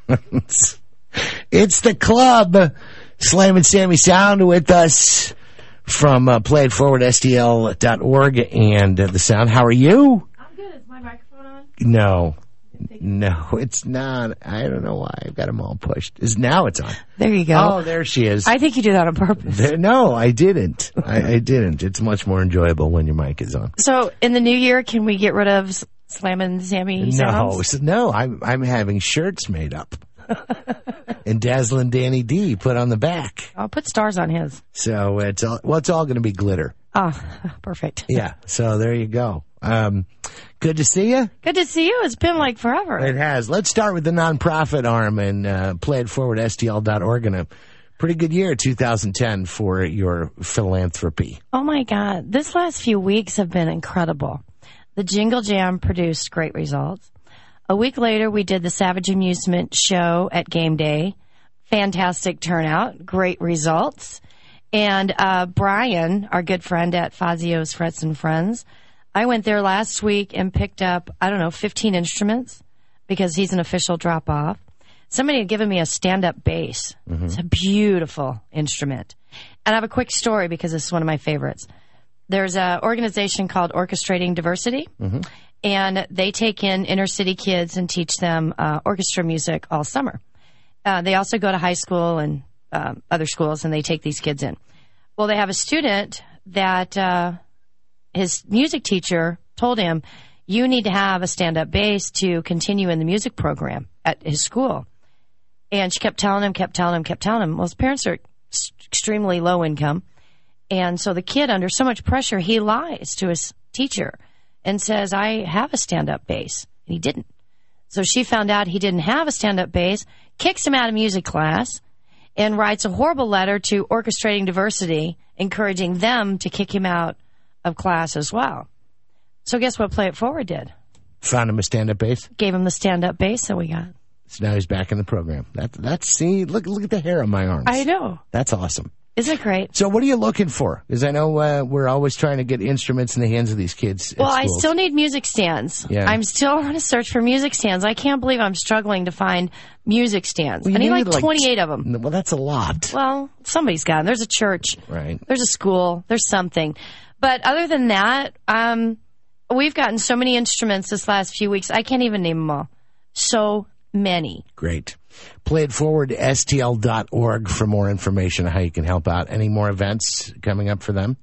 It's the club. Slam and Sammy Sound with us from playitforwardstl.org and the Sound. How are you? I'm good. Is my microphone on? No, it's not. I don't know why. I've got them all pushed. Now it's on. There you go. Oh, there she is. I think you do that on purpose. No, I didn't. I didn't. It's much more enjoyable when your mic is on. So, in the new year, can we get rid of Slam and Sammy sounds? No. I'm having shirts made up. And Dazzlin' Danny D put on the back. I'll put stars on his. So it's all going to be glitter. Oh, perfect. Yeah. So there you go. Good to see you. Good to see you. It's been like forever. It has. Let's start with the nonprofit arm and playitforwardstl.org, and a pretty good year, 2010, for your philanthropy. Oh my God. This last few weeks have been incredible. The Jingle Jam produced great results. A week later, we did the Savage Amusement show at Game Day. Fantastic turnout. Great results. And Brian, our good friend at Fazio's Frets and Friends, I went there last week and picked up, 15 instruments because he's an official drop-off. Somebody had given me a stand-up bass. Mm-hmm. It's a beautiful instrument. And I have a quick story because this is one of my favorites. There's an organization called Orchestrating Diversity. Mm-hmm. And they take in inner city kids and teach them orchestra music all summer. They also go to high school and other schools, and they take these kids in. Well, they have a student that his music teacher told him, you need to have a stand-up bass to continue in the music program at his school. And she kept telling him. Well, his parents are extremely low income. And so the kid, under so much pressure, he lies to his teacher and says, I have a stand-up bass. And he didn't. So she found out he didn't have a stand-up bass, kicks him out of music class, and writes a horrible letter to Orchestrating Diversity, encouraging them to kick him out of class as well. So guess what Play It Forward did? Found him a stand-up bass? Gave him the stand-up bass that we got. So now he's back in the program. See, look at the hair on my arms. I know. That's awesome. Isn't it great? So what are you looking for? Because I know we're always trying to get instruments in the hands of these kids. Well, I still need music stands. Yeah. I'm still on a search for music stands. I can't believe I'm struggling to find music stands. Well, I need like 28 of them. Well, that's a lot. Well, somebody's got them. There's a church. Right. There's a school. There's something. But other than that, we've gotten so many instruments this last few weeks. I can't even name them all. So many. Great. PlayItForwardSTL.org for more information on how you can help out. Any more events coming up for them?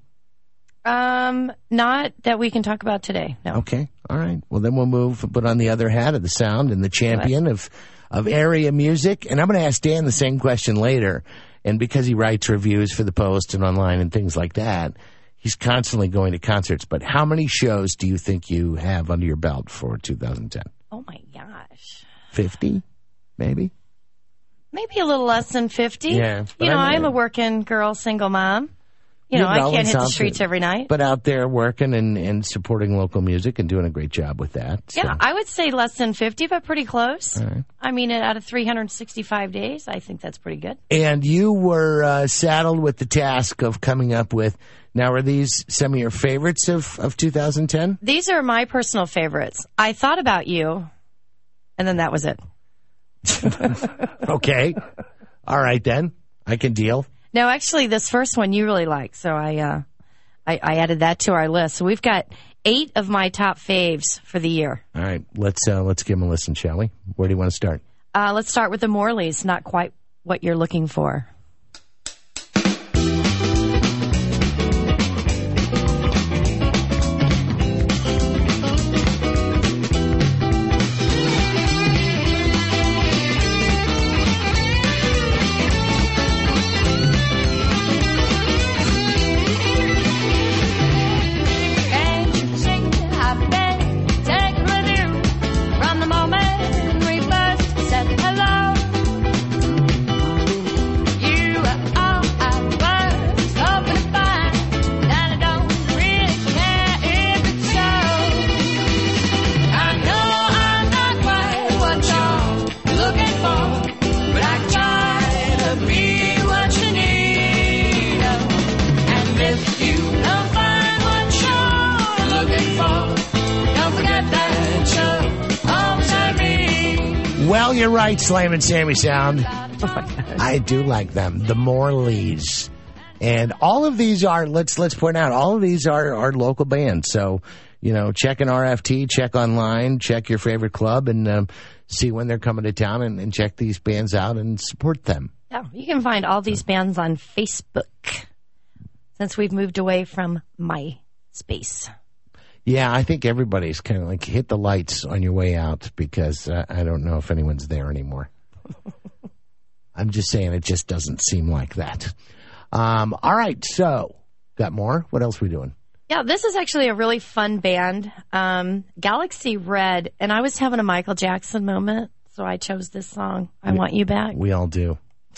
Not that we can talk about today, no. Okay, all right. Well, then we'll put on the other hat of the Sound and the champion of area music. And I'm going to ask Dan the same question later. And because he writes reviews for the Post and online and things like that, he's constantly going to concerts. But how many shows do you think you have under your belt for 2010? Oh, my gosh. 50, maybe? Maybe a little less than 50. Yeah. I'm a working girl, single mom. I can't hit the streets every night. But out there working and supporting local music and doing a great job with that. So. Yeah, I would say less than 50, but pretty close. All right. I mean, out of 365 days, I think that's pretty good. And you were saddled with the task of coming up with, now are these some of your favorites of 2010? These are my personal favorites. I thought about you, and then that was it. Okay. All right, then. I can deal. No, actually, this first one you really like, so I added that to our list. So we've got 8 of my top faves for the year. All right, let's give them a listen, shall we? Where do you want to start? Let's start with the Morleys. Not quite what you're looking for. You Well, you're right, Slam and Sammy sound. I do like them. The Morleys. And all of these are, let's point out, all of these are local bands. So, check an RFT, check online, check your favorite club, and see when they're coming to town, and check these bands out and support them. Yeah, you can find all these bands on Facebook since we've moved away from MySpace. Yeah, I think everybody's kind of like hit the lights on your way out because I don't know if anyone's there anymore. I'm just saying it just doesn't seem like that. All right, so got more? What else are we doing? Yeah, this is actually a really fun band, Galaxy Red, and I was having a Michael Jackson moment, so I chose this song, I Want You Back. We all do.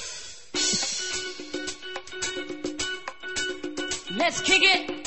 Let's kick it.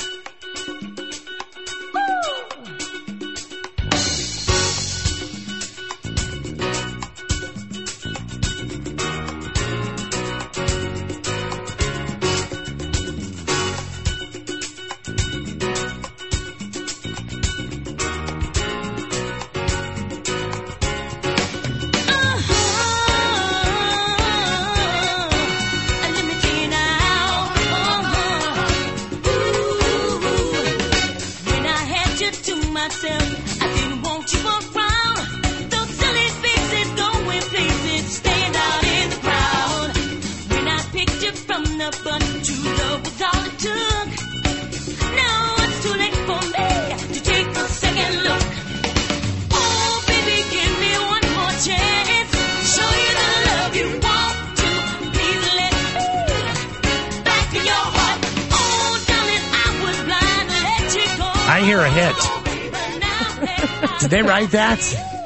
I hear a hit. Did they write that?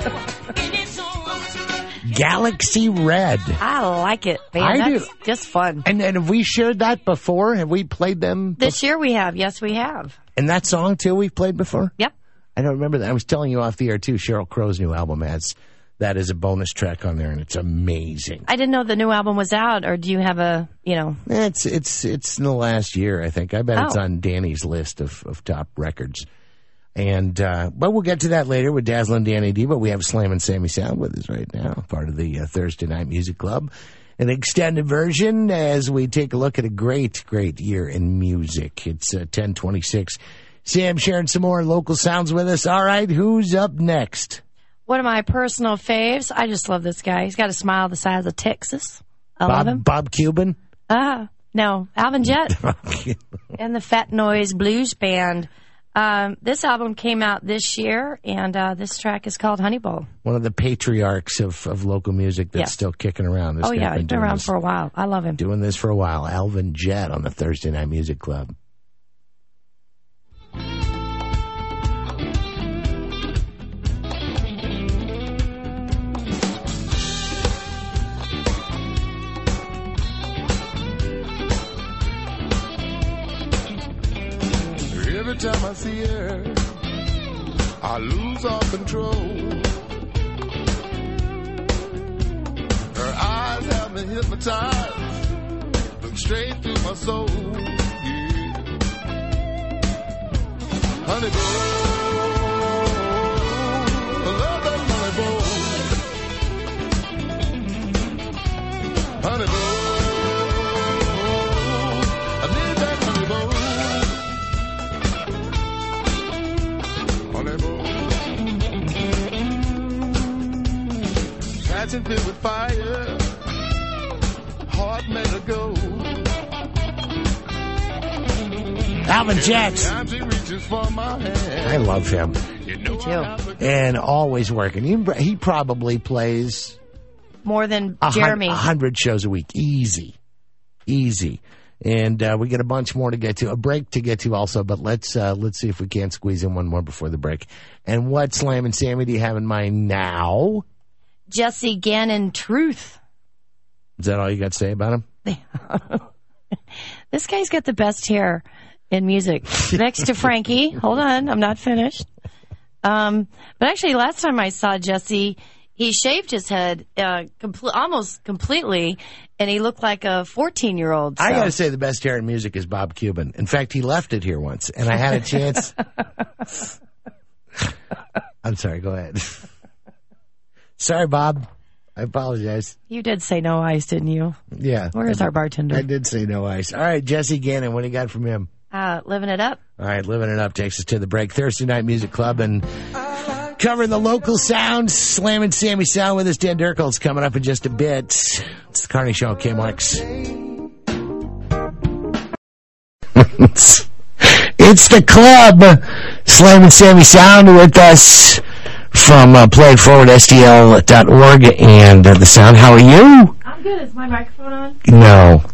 Galaxy Red. I like it, man. I That's do. Just fun. And have we shared that before? Have we played them? This year we have. Yes, we have. And that song, too, we've played before? Yep. I don't remember that. I was telling you off the air, too. Sheryl Crow's new album has that as a bonus track on there, and it's amazing. I didn't know the new album was out, or do you have a, It's in the last year, I think. I bet it's Oh. on Danny's list of top records. And but we'll get to that later with Dazzlin' Danny D. But we have Slam and Sammy Sound with us right now, part of the Thursday Night Music Club, an extended version as we take a look at a great year in music. It's 10:26. Sam sharing some more local sounds with us. All right, who's up next? One of my personal faves. I just love this guy. He's got a smile the size of Texas. I love him. Bob Cuban. No, Alvin Jett and the Fat Noise Blues Band. This album came out this year, and this track is called Honey Bowl. One of the patriarchs of local music that's still kicking around. This Oh, guy's yeah, he's been around for a while. I love him. Doing this for a while. Alvin Jett on the Thursday Night Music Club. Every time I see her, I lose all control. Her eyes have me hypnotized, look straight through my soul. Yeah. Honey bowl, I love that honey bowl. Honey bowl, I need that honey bowl. Passion filled with fire, heart made of gold. Alvin Jett. Time she reaches for my hand. I love him. You know too. I have to- And always working. He probably plays More than Jeremy. 100 shows a week. Easy. And we get a bunch more to get to, a break to get to also, but let's see if we can't squeeze in one more before the break. And what Slam and Sammy do you have in mind now? Jesse Gannon Truth. Is that all you got to say about him? This guy's got the best hair in music. Next to Frankie. Hold on, I'm not finished. But actually, last time I saw Jesse, he shaved his head almost completely, and he looked like a 14-year-old. So. I got to say the best hair in music is Bob Cuban. In fact, he left it here once, and I had a chance. I'm sorry, go ahead. Sorry, Bob. I apologize. You did say no ice, didn't you? Yeah. Where is our bartender? I did say no ice. All right, Jesse Gannon, what do you got from him? Living it up. All right, Living It Up takes us to the break. Thursday Night Music Club and covering the local sounds. Slamming Sammy Sound with us. Dan Dirkle's coming up in just a bit. It's the Carney Show on KMOX. It's the club. Slamming Sammy Sound with us from playitforwardstl.org and the sound. How are you? I'm good. Is my microphone on? No,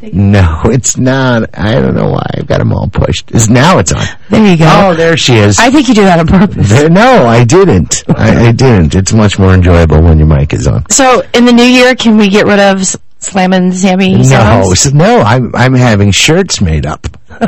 it's not. I don't know why. I've got them all pushed. Now it's on. There you go. Oh, there she is. I think you do that on purpose. No, I didn't. I didn't. It's much more enjoyable when your mic is on. So, in the new year, can we get rid of Slammin' Sammy sounds? No. I'm having shirts made up.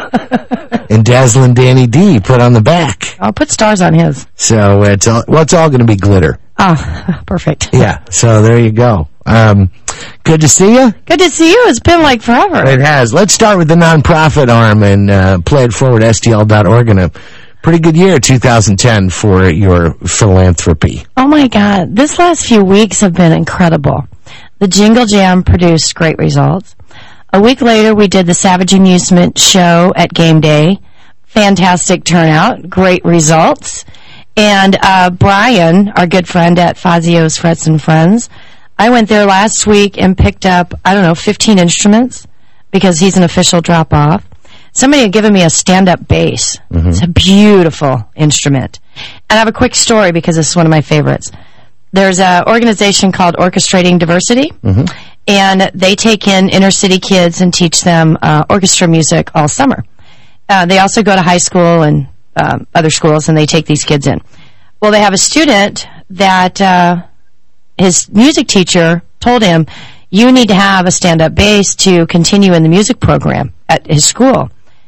And Dazzlin' Danny D put on the back. I'll put stars on his. So it's all going to be glitter. Oh, perfect. Yeah. So there you go. Good to see you. Good to see you. It's been like forever. It has. Let's start with the nonprofit arm and playitforwardstl.org and a pretty good year, 2010, for your philanthropy. Oh my God. This last few weeks have been incredible. The Jingle Jam produced great results. A week later, we did the Savage Amusement show at Game Day. Fantastic turnout. Great results. And Brian, our good friend at Fazio's Frets and Friends, I went there last week and picked up, 15 instruments because he's an official drop-off. Somebody had given me a stand-up bass. Mm-hmm. It's a beautiful instrument. And I have a quick story because this is one of my favorites. There's an organization called Orchestrating Diversity, mm-hmm. and they take in inner-city kids and teach them orchestra music all summer. They also go to high school and other schools, and they take these kids in. Well, they have a student that his music teacher told him, you need to have a stand-up bass to continue in the music program at his school.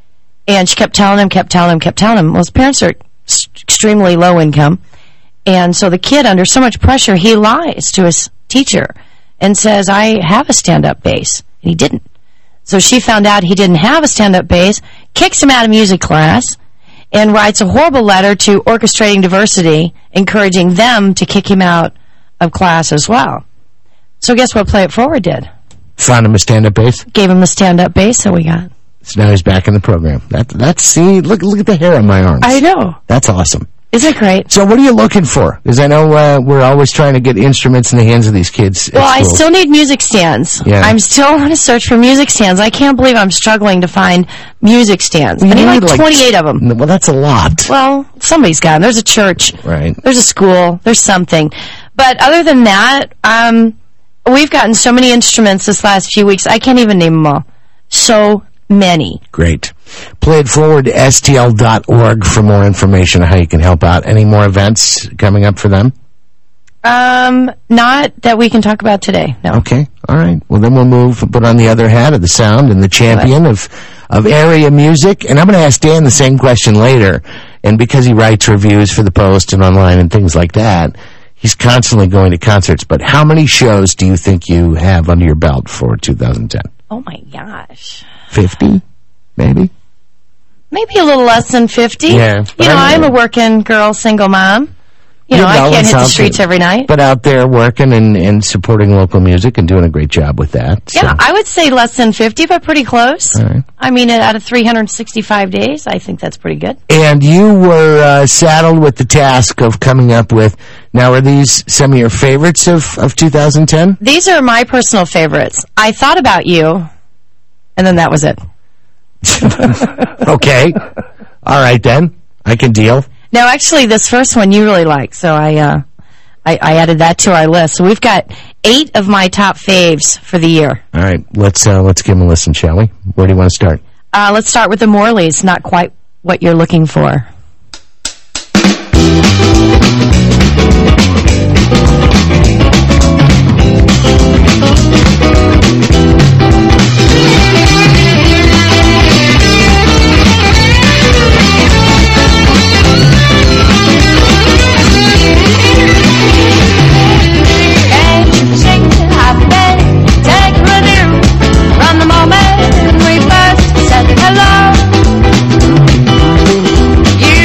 And she kept telling him. Well, his parents are extremely low income. And so the kid, under so much pressure, he lies to his teacher and says, I have a stand-up bass. And he didn't. So she found out he didn't have a stand-up bass, kicks him out of music class, and writes a horrible letter to Orchestrating Diversity, encouraging them to kick him out of class as well. So guess what Play It Forward did? Found him a stand-up bass? Gave him the stand-up bass that we got. So now he's back in the program. See, look at the hair on my arms. I know. That's awesome. Isn't it great? So what are you looking for? Because I know we're always trying to get instruments in the hands of these kids. Well, I still need music stands. Yeah. I'm still on a search for music stands. I can't believe I'm struggling to find music stands. I need like 28 of them. Well, that's a lot. Well, somebody's got them. There's a church. Right. There's a school. There's something. But other than that, we've gotten so many instruments this last few weeks. I can't even name them all. So many. Great. playitforwardstl.org for more information on how you can help out. Any more events coming up for them? Not that we can talk about today, no. Okay, all right. Well, then we'll put on the other hat of the sound and the champion of area music. And I'm going to ask Dan the same question later. And because he writes reviews for the Post and online and things like that, he's constantly going to concerts. But how many shows do you think you have under your belt for 2010? Oh, my gosh. 50, maybe? Maybe a little less than 50. Yeah. I'm a working girl, single mom. I can't hit the streets every night. But out there working and supporting local music and doing a great job with that. So. Yeah, I would say less than 50, but pretty close. All right. I mean, out of 365 days, I think that's pretty good. And you were saddled with the task of coming up with, now are these some of your favorites of 2010? These are my personal favorites. I thought about you, and then that was it. Okay. All right, then. I can deal. No, actually, this first one you really like, so I added that to our list. So we've got 8 of my top faves for the year. All right, let's give them a listen, shall we? Where do you want to start? Let's start with the Morleys. Not quite what you're looking for. You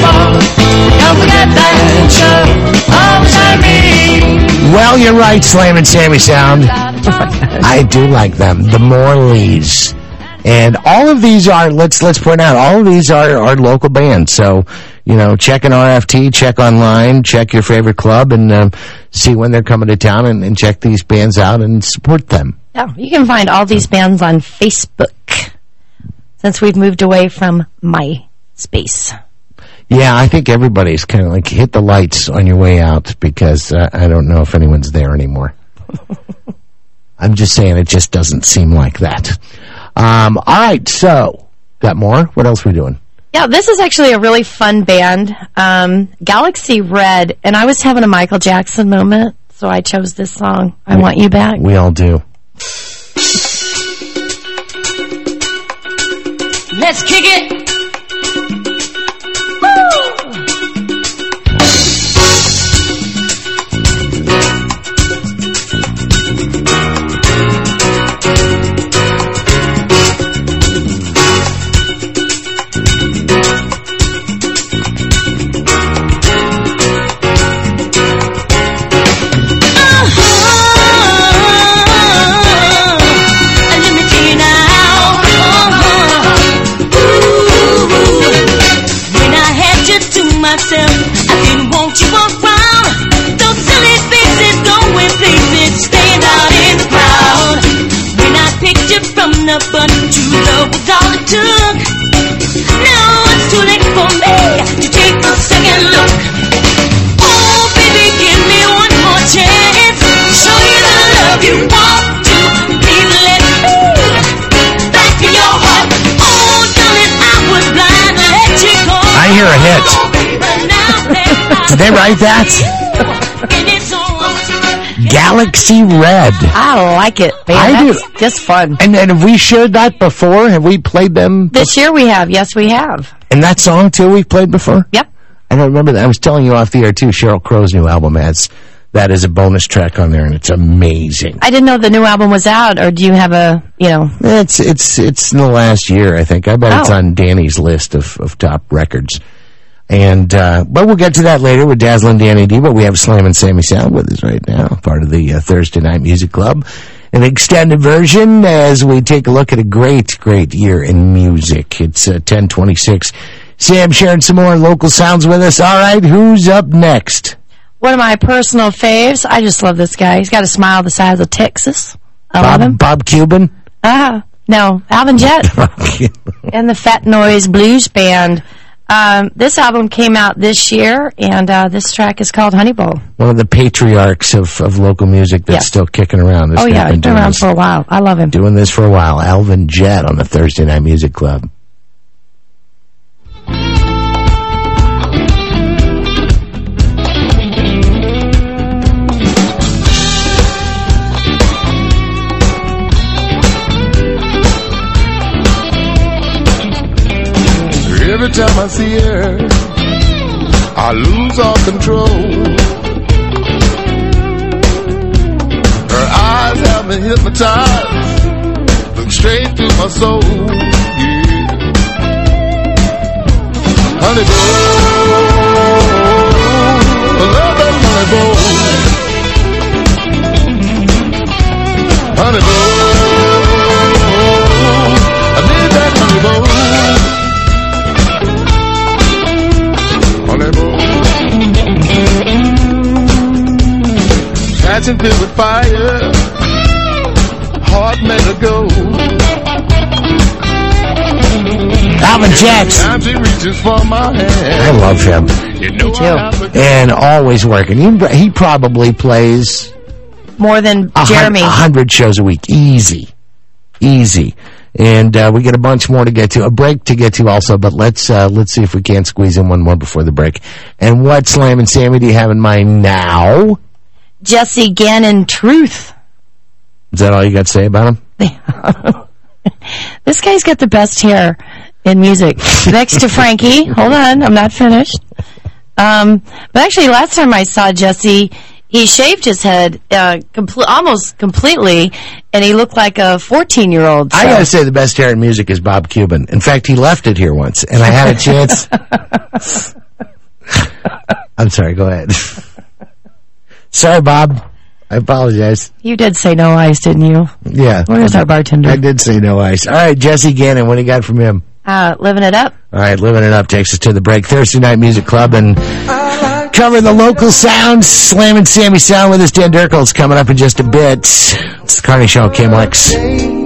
Don't forget that show. Always I mean. Well, you're right, Slam and Sammy Sound. I do like them. The Morleys. And all of these are, let's point out, all of these are local bands. So, check an RFT, check online, check your favorite club, and see when they're coming to town, and check these bands out and support them. Yeah, you can find all these bands on Facebook, since we've moved away from MySpace. Yeah, I think everybody's kind of like hit the lights on your way out, because I don't know if anyone's there anymore. I'm just saying, it just doesn't seem like that. All right, so, got more? What else are we doing? Yeah, this is actually a really fun band, Galaxy Red, and I was having a Michael Jackson moment, so I chose this song, I Want You Back. We all do. Let's kick it! But true love was all it took. Now it's too late for me to take a second look. Oh, baby, give me one more chance. Show you the love you want to. Please let me back in your heart. Oh, darling, I was blind to let you go. I hear a hit. Did they write that? Galaxy Red. I like it, man. I do. Just fun. And have we shared that before? Have we played them? This year we have. Yes, we have. And that song, too, we've played before? Yep. I don't remember that. I was telling you off the air, too, Sheryl Crow's new album has that as a bonus track on there, and it's amazing. I didn't know the new album was out, or do you have a, It's in the last year, I think. I bet it's on Danny's list of top records. And, but we'll get to that later with Dazzlin' Danny D, but we have Slam and Sammy Sound with us right now, part of the Thursday Night Music Club. An extended version as we take a look at a great, great year in music. It's 10:26. Sam sharing some more local sounds with us. All right, who's up next? One of my personal faves. I just love this guy. He's got a smile the size of Texas. I love him. Bob Cuban? No, Alvin Jett. And the Fat Noise Blues Band. This album came out this year, and this track is called Honey Bowl. One of the patriarchs of local music that's still kicking around. He's been around for a while. I love him. Doing this for a while. Alvin Jett on the Thursday Night Music Club. Every time I see her, I lose all control. Her eyes have me hypnotized, look straight through my soul. Yeah. Honey bowl, I love that honey bowl. Honey bowl, I need that honey bowl. Passion filled with fire, heart made of gold. Alvin Jett. Time she reaches for my hand. I love him. You know and always working. He probably plays more than Jeremy. 100 shows a week. Easy. And we get a bunch more to get to, a break to get to also, but let's see if we can't squeeze in one more before the break. And what, Slam and Sammy, do you have in mind now? Jesse Gannon Truth. Is that all you got to say about him? This guy's got the best hair in music. Next to Frankie. Hold on, I'm not finished. But actually, last time I saw Jesse, he shaved his head almost completely, and he looked like a 14-year-old. So. I got to say the best hair in music is Bob Cuban. In fact, he left it here once, and I had a chance. I'm sorry, go ahead. Sorry, Bob. I apologize. You did say no ice, didn't you? Yeah. Where's our bartender? I did say no ice. All right, Jesse Gannon, what do you got from him? Living it up. All right, Living It Up takes us to the break. Thursday Night Music Club and cover the local sounds. Slam and Sammy Sound with us. Dan Dirkle's coming up in just a bit. It's the Carney Show, KMLX.